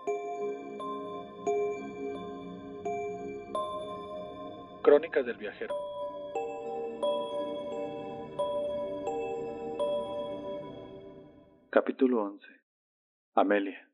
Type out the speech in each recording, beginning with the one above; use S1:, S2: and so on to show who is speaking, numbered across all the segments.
S1: Crónicas del viajero. Capítulo 11. Amelia.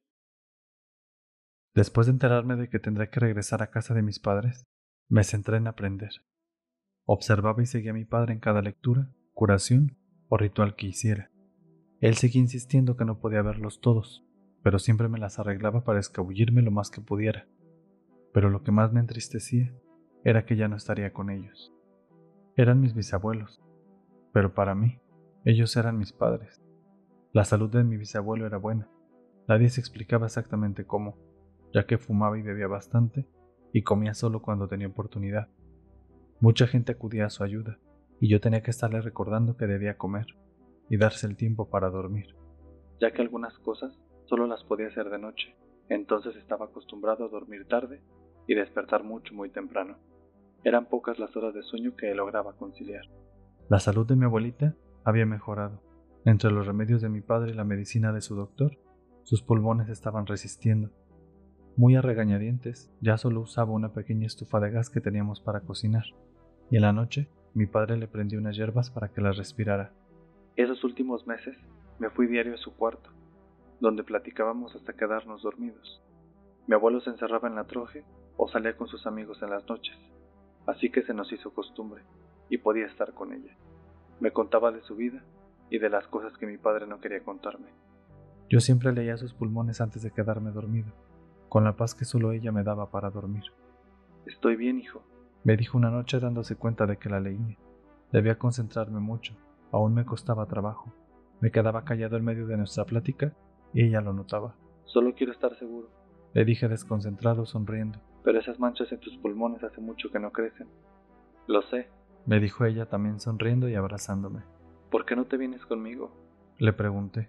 S1: Después de enterarme de que tendré que regresar a casa de mis padres, me centré en aprender. Observaba y seguía a mi padre en cada lectura, curación o ritual que hiciera. Él seguía insistiendo que no podía verlos todos, pero siempre me las arreglaba para escabullirme lo más que pudiera. Pero lo que más me entristecía era que ya no estaría con ellos. Eran mis bisabuelos, pero para mí, ellos eran mis padres. La salud de mi bisabuelo era buena. Nadie se explicaba exactamente cómo, ya que fumaba y bebía bastante y comía solo cuando tenía oportunidad. Mucha gente acudía a su ayuda, y yo tenía que estarle recordando que debía comer y darse el tiempo para dormir, ya que algunas cosas solo las podía hacer de noche. Entonces estaba acostumbrado a dormir tarde y despertar muy temprano. Eran pocas las horas de sueño que lograba conciliar. La salud de mi abuelita había mejorado. Entre los remedios de mi padre y la medicina de su doctor, sus pulmones estaban resistiendo. Muy a regañadientes, ya solo usaba una pequeña estufa de gas que teníamos para cocinar, y en la noche mi padre le prendió unas hierbas para que las respirara. Esos últimos meses me fui diario a su cuarto, donde platicábamos hasta quedarnos dormidos. Mi abuelo se encerraba en la troje o salía con sus amigos en las noches, así que se nos hizo costumbre y podía estar con ella. Me contaba de su vida y de las cosas que mi padre no quería contarme. Yo siempre leía sus pulmones antes de quedarme dormido, con la paz que solo ella me daba para dormir. Estoy bien, hijo, me dijo una noche dándose cuenta de que la leía. Debía concentrarme mucho, aún me costaba trabajo. Me quedaba callado en medio de nuestra plática y ella lo notaba. Solo quiero estar seguro, le dije desconcentrado sonriendo. Pero esas manchas en tus pulmones hace mucho que no crecen. Lo sé, me dijo ella también sonriendo y abrazándome. ¿Por qué no te vienes conmigo?, le pregunté.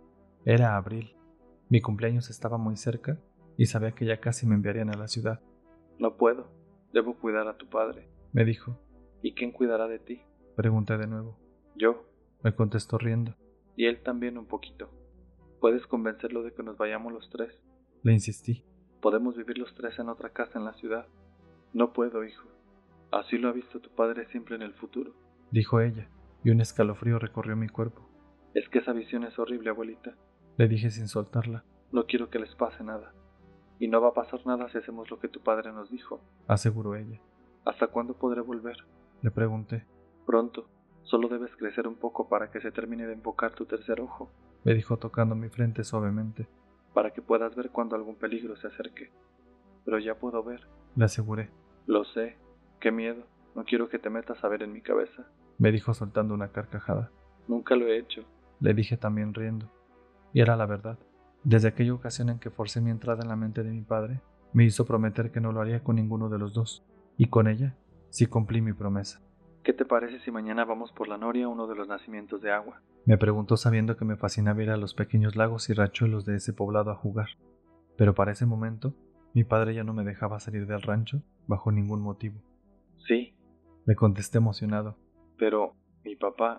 S1: Era abril. Mi cumpleaños estaba muy cerca y sabía que ya casi me enviarían a la ciudad. No puedo. Debo cuidar a tu padre, me dijo. ¿Y quién cuidará de ti?, pregunté de nuevo. Yo, me contestó riendo. Y él también un poquito. ¿Puedes convencerlo de que nos vayamos los tres?, le insistí. Podemos vivir los tres en otra casa en la ciudad. No puedo, hijo. Así lo ha visto tu padre siempre en el futuro, dijo ella, y un escalofrío recorrió mi cuerpo. Es que esa visión es horrible, abuelita, le dije sin soltarla. No quiero que les pase nada. Y no va a pasar nada si hacemos lo que tu padre nos dijo, aseguró ella. ¿Hasta cuándo podré volver?, le pregunté. Pronto. Solo debes crecer un poco para que se termine de embocar tu tercer ojo, me dijo tocando mi frente suavemente, para que puedas ver cuando algún peligro se acerque. Pero ya puedo ver, le aseguré. Lo sé. Qué miedo. No quiero que te metas a ver en mi cabeza, me dijo soltando una carcajada. Nunca lo he hecho, le dije también riendo. Y era la verdad. Desde aquella ocasión en que forcé mi entrada en la mente de mi padre, me hizo prometer que no lo haría con ninguno de los dos, y con ella sí cumplí mi promesa. ¿Qué te parece si mañana vamos por la noria a uno de los nacimientos de agua?, me preguntó sabiendo que me fascinaba ir a los pequeños lagos y riachuelos de ese poblado a jugar. Pero para ese momento, mi padre ya no me dejaba salir del rancho bajo ningún motivo. Sí, le contesté emocionado. Pero, mi papá,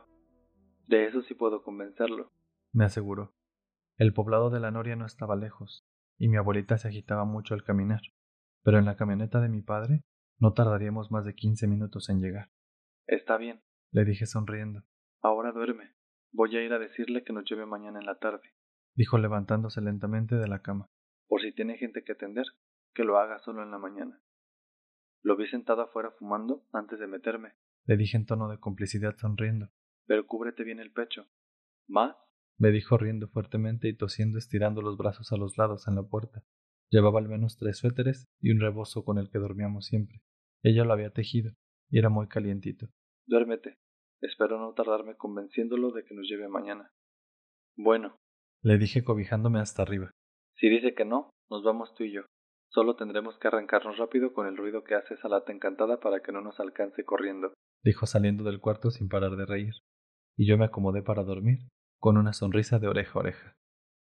S1: de eso sí puedo convencerlo, me aseguró. El poblado de la noria no estaba lejos, y mi abuelita se agitaba mucho al caminar, pero en la camioneta de mi padre no tardaríamos más de 15 minutos en llegar. Está bien, le dije sonriendo. Ahora duerme. Voy a ir a decirle que nos lleve mañana en la tarde, dijo levantándose lentamente de la cama. Por si tiene gente que atender, que lo haga solo en la mañana. Lo vi sentado afuera fumando antes de meterme, le dije en tono de complicidad sonriendo. Pero cúbrete bien el pecho. ¿Más?, me dijo riendo fuertemente y tosiendo, estirando los brazos a los lados en la puerta. Llevaba al menos 3 suéteres y un rebozo con el que dormíamos siempre. Ella lo había tejido y era muy calientito. Duérmete. Espero no tardarme convenciéndolo de que nos lleve mañana. Bueno, le dije cobijándome hasta arriba. Si dice que no, nos vamos tú y yo. Solo tendremos que arrancarnos rápido con el ruido que hace esa lata encantada para que no nos alcance corriendo, dijo saliendo del cuarto sin parar de reír. Y yo me acomodé para dormir, con una sonrisa de oreja a oreja.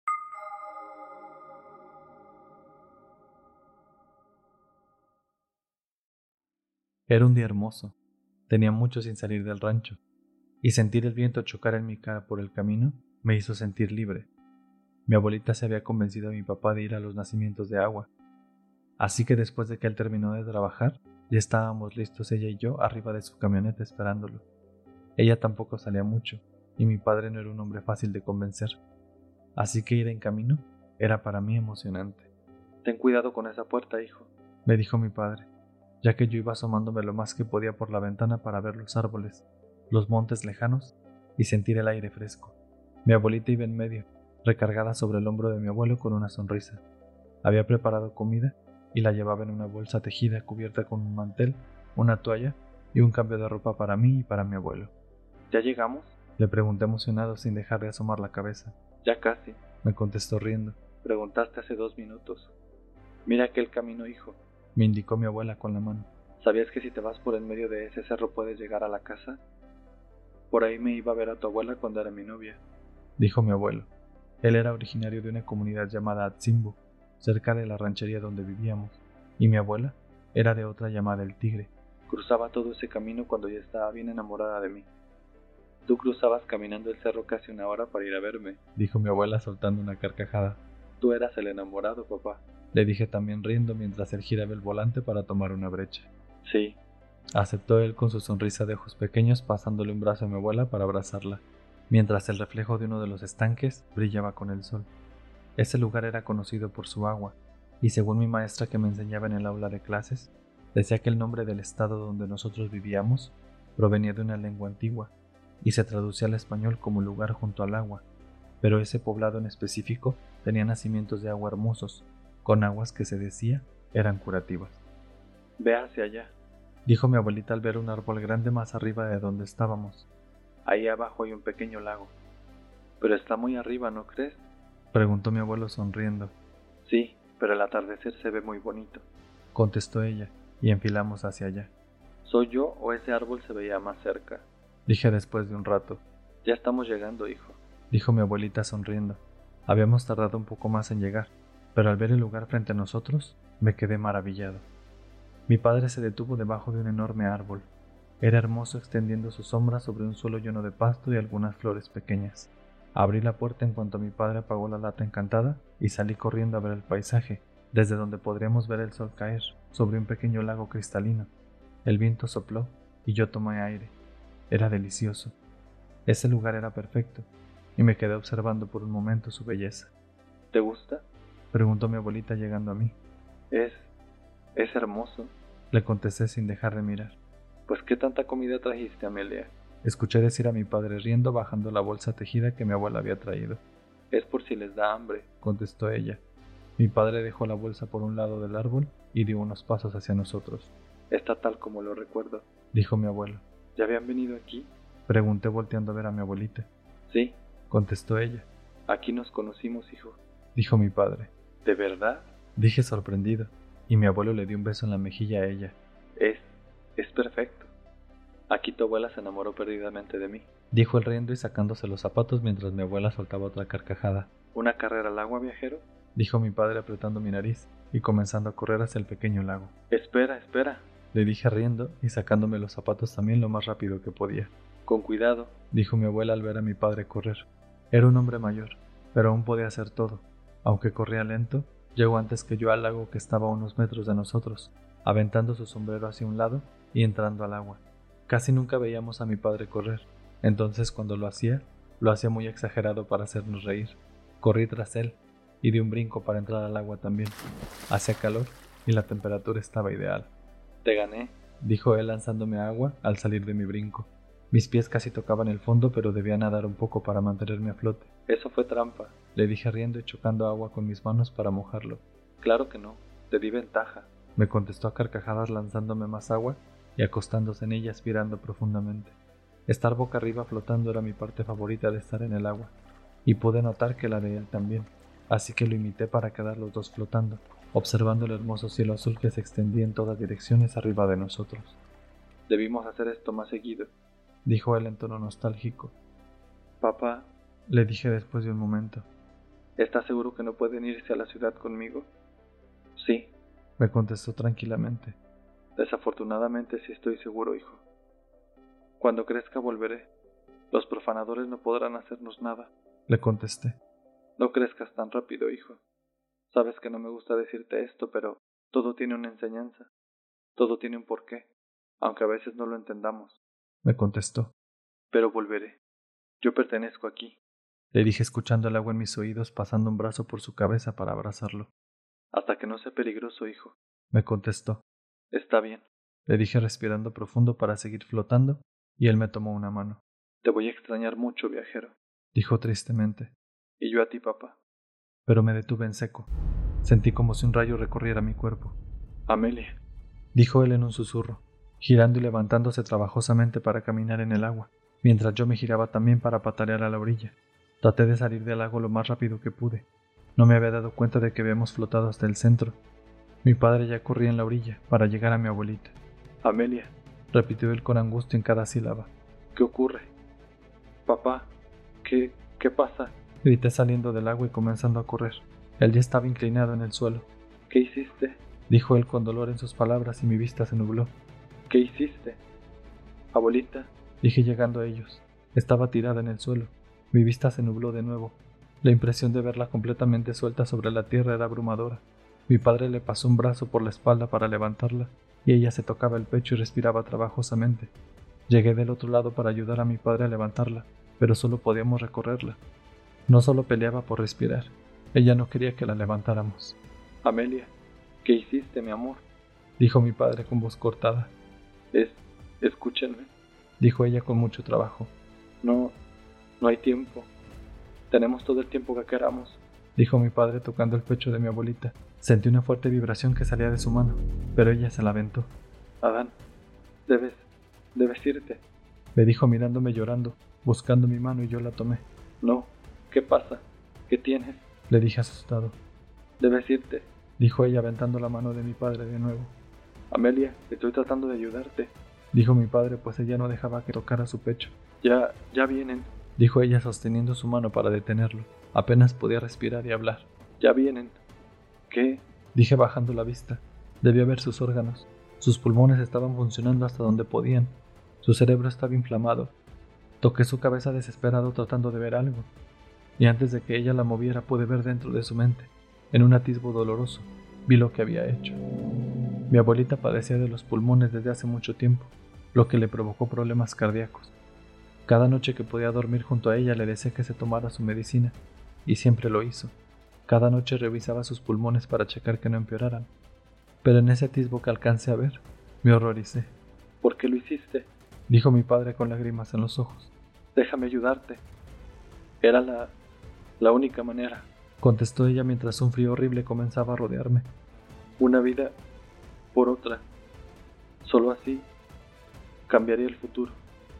S1: Era un día hermoso. Tenía mucho sin salir del rancho, y sentir el viento chocar en mi cara por el camino me hizo sentir libre. Mi abuelita se había convencido a mi papá de ir a los nacimientos de agua, así que después de que él terminó de trabajar, ya estábamos listos ella y yo arriba de su camioneta esperándolo. Ella tampoco salía mucho, y mi padre no era un hombre fácil de convencer, así que ir en camino era para mí emocionante. «Ten cuidado con esa puerta, hijo», me dijo mi padre, ya que yo iba asomándome lo más que podía por la ventana para ver los árboles, los montes lejanos y sentir el aire fresco. Mi abuelita iba en medio, recargada sobre el hombro de mi abuelo con una sonrisa. Había preparado comida y la llevaba en una bolsa tejida cubierta con un mantel, una toalla y un cambio de ropa para mí y para mi abuelo. «¿Ya llegamos?», le pregunté emocionado sin dejar de asomar la cabeza. «Ya casi», me contestó riendo. «Preguntaste hace 2 minutos. Mira aquel camino, hijo», me indicó mi abuela con la mano. «¿Sabías que si te vas por en medio de ese cerro puedes llegar a la casa? Por ahí me iba a ver a tu abuela cuando era mi novia», dijo mi abuelo. Él era originario de una comunidad llamada Atzimbo, cerca de la ranchería donde vivíamos, y mi abuela era de otra llamada El Tigre. Cruzaba todo ese camino cuando ya estaba bien enamorada de mí. «Tú cruzabas caminando el cerro casi 1 hora para ir a verme», dijo mi abuela soltando una carcajada. «Tú eras el enamorado, papá», le dije también riendo mientras él giraba el volante para tomar una brecha. «Sí», aceptó él con su sonrisa de ojos pequeños, pasándole un brazo a mi abuela para abrazarla, mientras el reflejo de uno de los estanques brillaba con el sol. Ese lugar era conocido por su agua, y según mi maestra que me enseñaba en el aula de clases, decía que el nombre del estado donde nosotros vivíamos provenía de una lengua antigua, y se traducía al español como lugar junto al agua, pero ese poblado en específico tenía nacimientos de agua hermosos, con aguas que se decía eran curativas. «Ve hacia allá», dijo mi abuelita al ver un árbol grande más arriba de donde estábamos. «Ahí abajo hay un pequeño lago». «Pero está muy arriba, ¿no crees?», preguntó mi abuelo sonriendo. «Sí, pero el atardecer se ve muy bonito», contestó ella, y enfilamos hacia allá. «¿Soy yo o ese árbol se veía más cerca?», dije después de un rato. «Ya estamos llegando, hijo», dijo mi abuelita sonriendo. Habíamos tardado un poco más en llegar, pero al ver el lugar frente a nosotros, me quedé maravillado. Mi padre se detuvo debajo de un enorme árbol. Era hermoso extendiendo su sombra sobre un suelo lleno de pasto y algunas flores pequeñas. Abrí la puerta en cuanto mi padre apagó la lata encantada y salí corriendo a ver el paisaje, desde donde podríamos ver el sol caer sobre un pequeño lago cristalino. El viento sopló y yo tomé aire. Era delicioso. Ese lugar era perfecto, y me quedé observando por un momento su belleza. «¿Te gusta?», preguntó mi abuelita llegando a mí. Es hermoso», le contesté sin dejar de mirar. «Pues, ¿qué tanta comida trajiste, Amelia?», escuché decir a mi padre riendo bajando la bolsa tejida que mi abuela había traído. «Es por si les da hambre», contestó ella. Mi padre dejó la bolsa por un lado del árbol y dio unos pasos hacia nosotros. «Está tal como lo recuerdo», dijo mi abuelo. «¿Ya habían venido aquí?», pregunté volteando a ver a mi abuelita. «Sí», contestó ella. «Aquí nos conocimos, hijo», dijo mi padre. «¿De verdad?», dije sorprendido, y mi abuelo le dio un beso en la mejilla a ella. Es perfecto. Aquí tu abuela se enamoró perdidamente de mí», dijo él riendo y sacándose los zapatos mientras mi abuela soltaba otra carcajada. «¿Una carrera al agua, viajero?», dijo mi padre apretando mi nariz y comenzando a correr hacia el pequeño lago. Espera, le dije riendo y sacándome los zapatos también lo más rápido que podía. «Con cuidado», dijo mi abuela al ver a mi padre correr. Era un hombre mayor, pero aún podía hacer todo. Aunque corría lento, llegó antes que yo al lago que estaba a unos metros de nosotros, aventando su sombrero hacia un lado y entrando al agua. Casi nunca veíamos a mi padre correr, entonces cuando lo hacía muy exagerado para hacernos reír. Corrí tras él y di un brinco para entrar al agua también. Hacía calor y la temperatura estaba ideal. «Te gané», dijo él lanzándome agua al salir de mi brinco. Mis pies casi tocaban el fondo, pero debía nadar un poco para mantenerme a flote. «Eso fue trampa», le dije riendo y chocando agua con mis manos para mojarlo. «Claro que no, te di ventaja», me contestó a carcajadas lanzándome más agua y acostándose en ella aspirando profundamente. Estar boca arriba flotando era mi parte favorita de estar en el agua, y pude notar que la de él también, así que lo imité para quedar los dos flotando, observando el hermoso cielo azul que se extendía en todas direcciones arriba de nosotros. «Debimos hacer esto más seguido», dijo él en tono nostálgico. «Papá», le dije después de un momento, ¿estás seguro que no pueden irse a la ciudad conmigo?» «Sí», me contestó tranquilamente. «Desafortunadamente sí estoy seguro, hijo. Cuando crezca volveré. Los profanadores no podrán hacernos nada», le contesté. No crezcas tan rápido, hijo. Sabes que no me gusta decirte esto, pero todo tiene una enseñanza. Todo tiene un porqué, aunque a veces no lo entendamos. Me contestó. Pero volveré. Yo pertenezco aquí. Le dije escuchando el agua en mis oídos, pasando un brazo por su cabeza para abrazarlo. Hasta que no sea peligroso, hijo. Me contestó. Está bien. Le dije respirando profundo para seguir flotando, y él me tomó una mano. Te voy a extrañar mucho, viajero, dijo tristemente. Y yo a ti, papá. Pero me detuve en seco. Sentí como si un rayo recorriera mi cuerpo. Amelia, dijo él en un susurro, girando y levantándose trabajosamente para caminar en el agua, mientras yo me giraba también para patalear a la orilla. Traté de salir del lago lo más rápido que pude. No me había dado cuenta de que habíamos flotado hasta el centro. Mi padre ya corría en la orilla para llegar a mi abuelita. Amelia, repitió él con angustia en cada sílaba. ¿Qué ocurre? Papá, ¿qué pasa? Grité saliendo del agua y comenzando a correr. Él ya estaba inclinado en el suelo. ¿Qué hiciste? Dijo él con dolor en sus palabras y mi vista se nubló. ¿Qué hiciste? Abuelita, dije llegando a ellos. Estaba tirada en el suelo. Mi vista se nubló de nuevo. La impresión de verla completamente suelta sobre la tierra era abrumadora. Mi padre le pasó un brazo por la espalda para levantarla, y ella se tocaba el pecho y respiraba trabajosamente. Llegué del otro lado para ayudar a mi padre a levantarla, pero solo podíamos recorrerla. No solo peleaba por respirar, ella no quería que la levantáramos. Amelia, ¿qué hiciste, mi amor? Dijo mi padre con voz cortada. Escúchenme, dijo ella con mucho trabajo. No hay tiempo. Tenemos todo el tiempo que queramos, dijo mi padre tocando el pecho de mi abuelita. Sentí una fuerte vibración que salía de su mano, pero ella se la aventó. Adán, debes irte, me dijo mirándome llorando, buscando mi mano y yo la tomé. No, ¿qué pasa? ¿Qué tienes? Le dije asustado. Debes irte, dijo ella aventando la mano de mi padre de nuevo. Amelia, estoy tratando de ayudarte, dijo mi padre, pues ella no dejaba que tocara su pecho. Ya vienen, dijo ella sosteniendo su mano para detenerlo. Apenas podía respirar y hablar. Ya vienen. ¿Qué? Dije bajando la vista. Debía ver sus órganos. Sus pulmones estaban funcionando hasta donde podían. Su cerebro estaba inflamado. Toqué su cabeza desesperado tratando de ver algo. Y antes de que ella la moviera pude ver dentro de su mente. En un atisbo doloroso, vi lo que había hecho. Mi abuelita padecía de los pulmones desde hace mucho tiempo, lo que le provocó problemas cardíacos. Cada noche que podía dormir junto a ella le decía que se tomara su medicina, y siempre lo hizo. Cada noche revisaba sus pulmones para checar que no empeoraran. Pero en ese atisbo que alcancé a ver, me horroricé. ¿Por qué lo hiciste? Dijo mi padre con lágrimas en los ojos. Déjame ayudarte. Era la única manera, contestó ella mientras un frío horrible comenzaba a rodearme. Una vida por otra. Solo así cambiaría el futuro.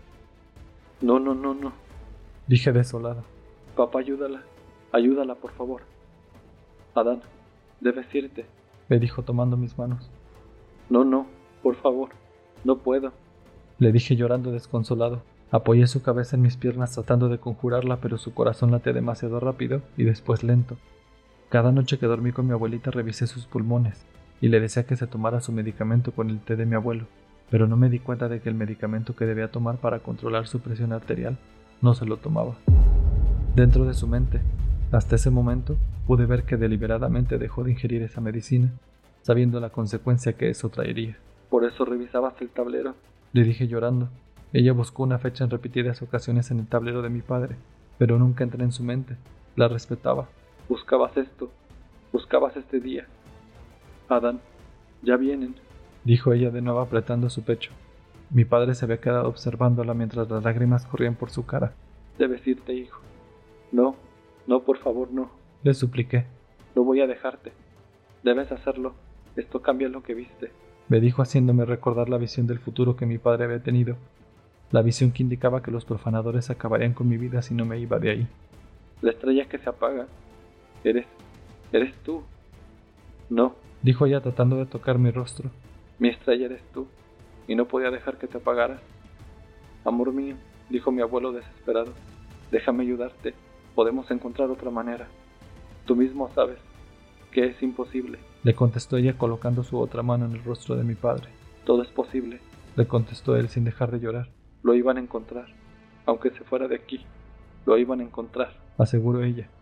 S1: No, dije desolado. Papá, ayúdala, por favor. Adán, debes irte, me dijo tomando mis manos. No, por favor, no puedo, le dije llorando desconsolado. Apoyé su cabeza en mis piernas tratando de conjurarla, pero su corazón late demasiado rápido y después lento. Cada noche que dormí con mi abuelita revisé sus pulmones y le decía que se tomara su medicamento con el té de mi abuelo, pero no me di cuenta de que el medicamento que debía tomar para controlar su presión arterial no se lo tomaba. Dentro de su mente, hasta ese momento, pude ver que deliberadamente dejó de ingerir esa medicina, sabiendo la consecuencia que eso traería. Por eso revisabas el tablero, le dije llorando. Ella buscó una fecha en repetidas ocasiones en el tablero de mi padre, pero nunca entré en su mente. La respetaba. Buscabas esto, buscabas este día. Adán, ya vienen, dijo ella de nuevo apretando su pecho. Mi padre se había quedado observándola mientras las lágrimas corrían por su cara. Debes irte, hijo. No, por favor, no, le supliqué. No voy a dejarte. Debes hacerlo. Esto cambia lo que viste, me dijo haciéndome recordar la visión del futuro que mi padre había tenido. La visión que indicaba que los profanadores acabarían con mi vida si no me iba de ahí. La estrella que se apaga. Eres tú. No, dijo ella tratando de tocar mi rostro. Mi estrella eres tú, y no podía dejar que te apagaras. Amor mío, dijo mi abuelo desesperado, déjame ayudarte. Podemos encontrar otra manera. Tú mismo sabes que es imposible, le contestó ella colocando su otra mano en el rostro de mi padre. Todo es posible, le contestó él sin dejar de llorar. Lo iban a encontrar, aunque se fuera de aquí. Lo iban a encontrar, aseguró ella.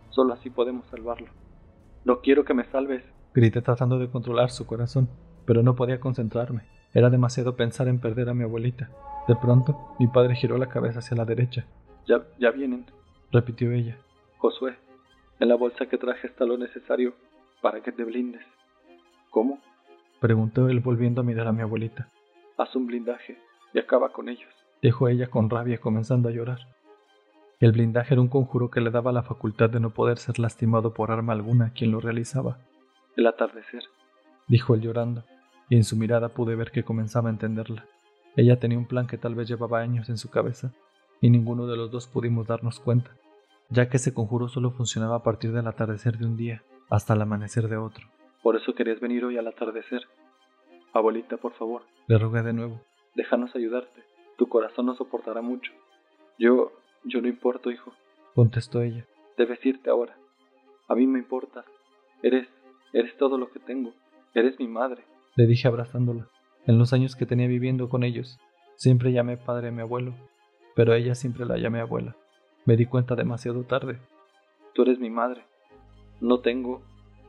S2: Solo así podemos salvarlo. No quiero que me salves,
S1: grité tratando de controlar su corazón, pero no podía concentrarme. Era demasiado pensar en perder a mi abuelita. De pronto, mi padre giró la cabeza hacia la derecha.
S2: Ya vienen,
S1: repitió ella.
S2: Josué, en la bolsa que traje está lo necesario para que te blindes. ¿Cómo?
S1: Preguntó él volviendo a mirar a mi abuelita.
S2: Haz un blindaje y acaba con ellos,
S1: dijo ella con rabia comenzando a llorar. El blindaje era un conjuro que le daba la facultad de no poder ser lastimado por arma alguna a quien lo realizaba.
S2: El atardecer,
S1: dijo él llorando, y en su mirada pude ver que comenzaba a entenderla. Ella tenía un plan que tal vez llevaba años en su cabeza, y ninguno de los dos pudimos darnos cuenta, ya que ese conjuro solo funcionaba a partir del atardecer de un día hasta el amanecer de otro.
S2: Por eso querías venir hoy al atardecer. Abuelita, por favor,
S1: le rogué de nuevo.
S2: Déjanos ayudarte. Tu corazón no soportará mucho. Yo no importo, hijo,
S1: contestó ella.
S2: Debes irte ahora. A mí me importas. Eres todo lo que tengo. Eres mi madre,
S1: le dije abrazándola. En los años que tenía viviendo con ellos, siempre llamé padre a mi abuelo, pero a ella siempre la llamé abuela. Me di cuenta demasiado tarde.
S2: Tú eres mi madre. No tengo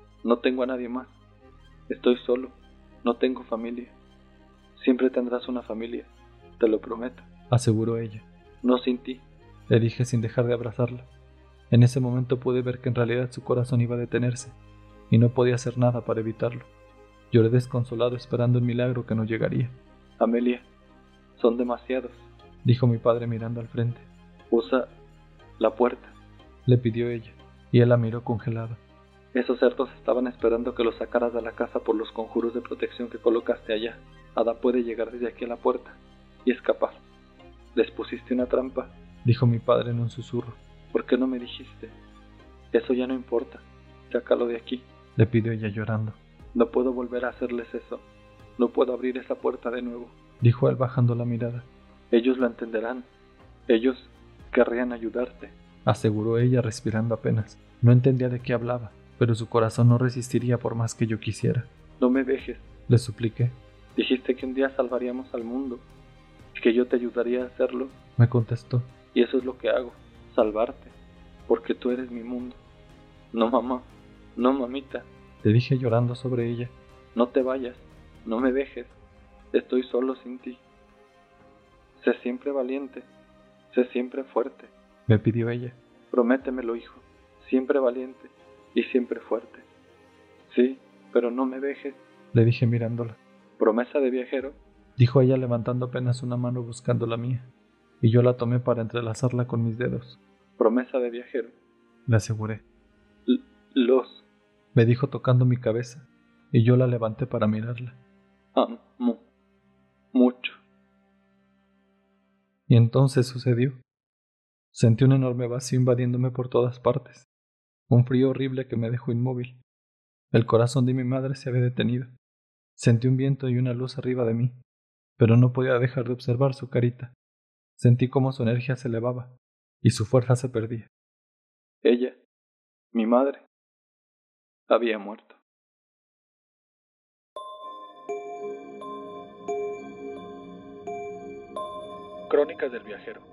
S2: a nadie más. Estoy solo. No tengo familia. Siempre tendrás una familia, te lo prometo,
S1: aseguró ella.
S2: No sin ti,
S1: le dije sin dejar de abrazarla. En ese momento pude ver que en realidad su corazón iba a detenerse, y no podía hacer nada para evitarlo. Lloré desconsolado esperando un milagro que no llegaría.
S2: Amelia, son demasiados,
S1: dijo mi padre mirando al frente.
S2: Usa la puerta,
S1: le pidió ella, y él la miró congelada.
S2: Esos cerdos estaban esperando que los sacaras de la casa por los conjuros de protección que colocaste allá. Ada puede llegar desde aquí a la puerta y escapar. Les pusiste una trampa,
S1: dijo mi padre en un susurro.
S2: ¿Por qué no me dijiste? Eso ya no importa. Sácalo de aquí,
S1: le pidió ella llorando.
S2: No puedo volver a hacerles eso. No puedo abrir esa puerta de nuevo,
S1: dijo él bajando la mirada.
S2: Ellos lo entenderán. Ellos querrían ayudarte,
S1: aseguró ella respirando apenas. No entendía de qué hablaba, pero su corazón no resistiría por más que yo quisiera.
S2: No me dejes,
S1: le supliqué.
S2: Dijiste que un día salvaríamos al mundo, y que yo te ayudaría a hacerlo,
S1: me contestó.
S2: Y eso es lo que hago, salvarte, porque tú eres mi mundo. No, mamá, no, mamita,
S1: le dije llorando sobre ella.
S2: No te vayas, no me dejes, estoy solo sin ti. Sé siempre valiente, sé siempre fuerte,
S1: me pidió ella.
S2: Prométemelo, hijo, siempre valiente y siempre fuerte. Sí, pero no me dejes,
S1: le dije mirándola.
S2: ¿Promesa de viajero?,
S1: dijo ella levantando apenas una mano buscando la mía, y yo la tomé para entrelazarla con mis dedos.
S2: ¿Promesa de viajero?,
S1: le aseguré.
S2: Me
S1: dijo tocando mi cabeza, y yo la levanté para mirarla.
S2: Amo mucho.
S1: Y entonces sucedió. Sentí un enorme vacío invadiéndome por todas partes, un frío horrible que me dejó inmóvil. El corazón de mi madre se había detenido. Sentí un viento y una luz arriba de mí, pero no podía dejar de observar su carita. Sentí cómo su energía se elevaba y su fuerza se perdía.
S2: Ella, mi madre, había muerto.
S1: Crónicas del viajero.